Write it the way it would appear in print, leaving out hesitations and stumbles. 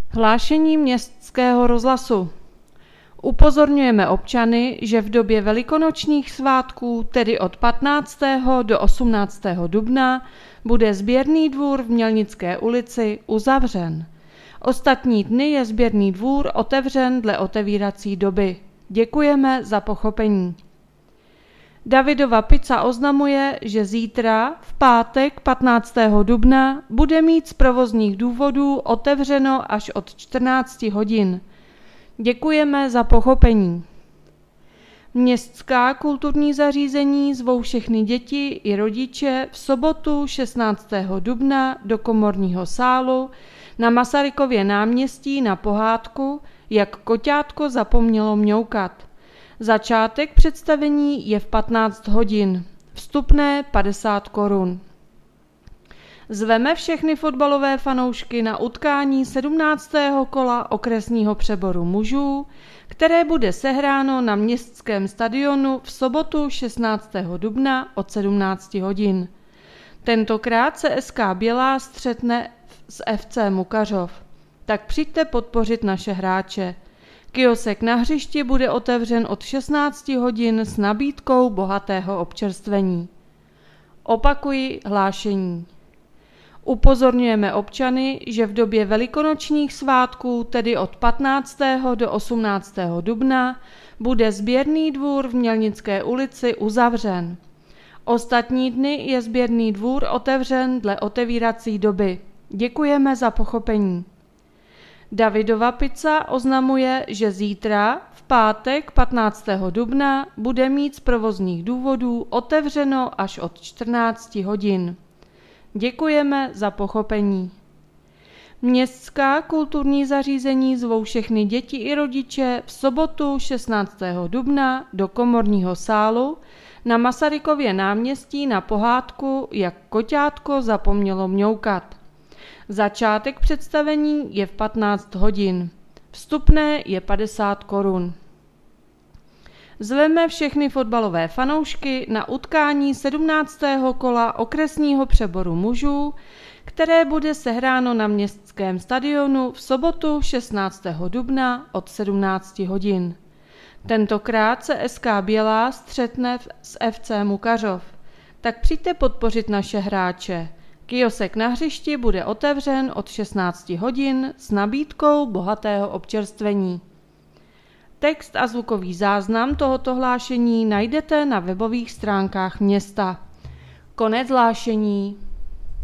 Hlášení Městského rozhlasu. Upozorňujeme občany, že v době velikonočních svátků, tedy od 15. do 18. dubna, bude sběrný dvůr v Mělnické ulici uzavřen. Ostatní dny je sběrný dvůr otevřen dle otevírací doby. Děkujeme za pochopení. Davidova pizza oznamuje, že zítra, v pátek 15. dubna, bude mít z provozních důvodů otevřeno až od 14 hodin. Děkujeme za pochopení. Městská kulturní zařízení zvou všechny děti i rodiče v sobotu 16. dubna do Komorního sálu na Masarykově náměstí na pohádku Jak koťátko zapomnělo mňoukat. Začátek představení je v 15 hodin. Vstupné 50 korun. Zveme všechny fotbalové fanoušky na utkání 17. kola okresního přeboru mužů, které bude sehráno na Městském stadionu v sobotu 16. dubna od 17 hodin. Tentokrát se SK Bělá střetne s FC Mukařov. Tak přijďte podpořit naše hráče. Kiosek na hřišti bude otevřen od 16 hodin s nabídkou bohatého občerstvení. Opakuji hlášení. Upozorňujeme občany, že v době velikonočních svátků, tedy od 15. do 18. dubna, bude sběrný dvůr v Mělnické ulici uzavřen. Ostatní dny je sběrný dvůr otevřen dle otevírací doby. Děkujeme za pochopení. Davidova pizza oznamuje, že zítra, v pátek 15. dubna, bude mít z provozních důvodů otevřeno až od 14 hodin. Děkujeme za pochopení. Městská kulturní zařízení zvou všechny děti i rodiče v sobotu 16. dubna do Komorního sálu na Masarykově náměstí na pohádku Jak koťátko zapomnělo mňoukat. Začátek představení je v 15 hodin. Vstupné je 50 korun. Zveme všechny fotbalové fanoušky na utkání 17. kola okresního přeboru mužů, které bude sehráno na Městském stadionu v sobotu 16. dubna od 17 hodin. Tentokrát se SK Bělá střetne s FC Mukařov. Tak přijďte podpořit naše hráče. Kiosek na hřišti bude otevřen od 16 hodin s nabídkou bohatého občerstvení. Text a zvukový záznam tohoto hlášení najdete na webových stránkách města. Konec hlášení.